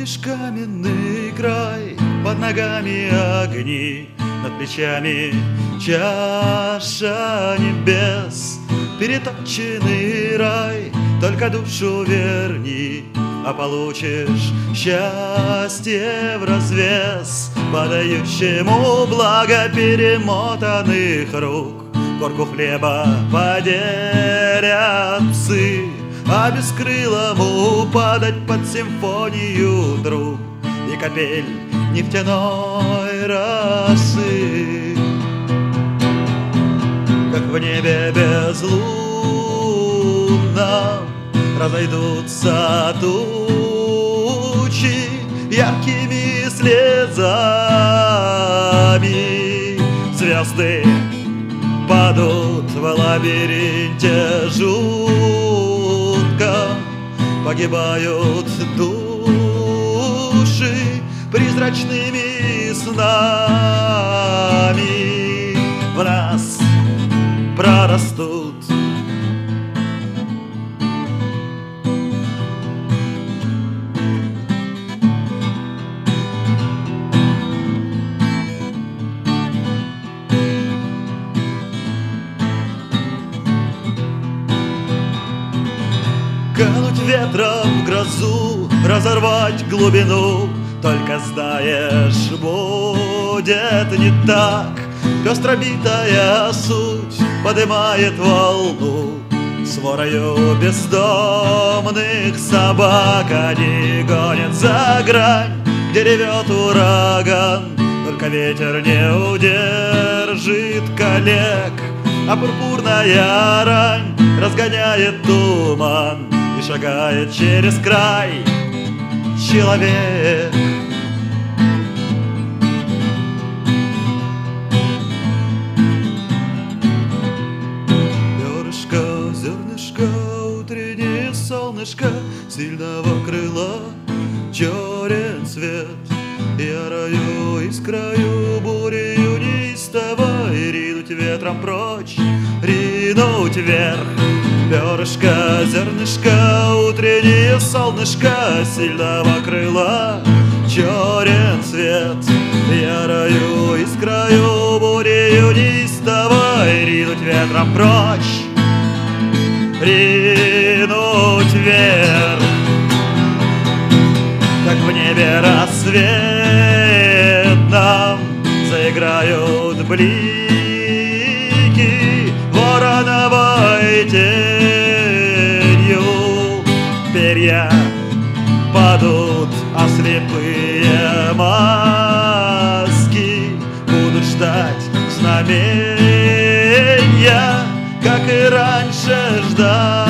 Помнишь каменный край, под ногами огни, над плечами чаша небес, перетопченный рай, только душу верни, а получишь счастье вразвес, подающему благо перемотанных рук. Горку хлеба поделят псы, а бескрылому падать под симфонию друг и капель нефтяной росы. Как в небе безлунном разойдутся тучи яркими слезами, звезды падут в лабиринте жутком, погибают души призрачными снами, в нас прорастут кануть ветром в грозу, разорвать глубину. Только знаешь, будет не так. Пестробитая суть подымает волну сворою бездомных собак. Они гонят за грань, где ревет ураган. Только ветер не удержит коллег, а пурпурная рань разгоняет туман и шагает через край человек. Перышко, зернышко, утреннее солнышко сильного крыла, черен цвет. Я рою и краю бурею неистовой, ринуть ветром прочь, ринуть вверх. Перышко, зернышко, утреннее солнышко сильного крыла, черен цвет. Я рою и краю бурею неистовой, ринуть ветром прочь, ринуть вверх. Как в небе рассветном заиграют блики вороновой тенью, перья падут, а слепые маски будут ждать знамения, как и раньше ждали.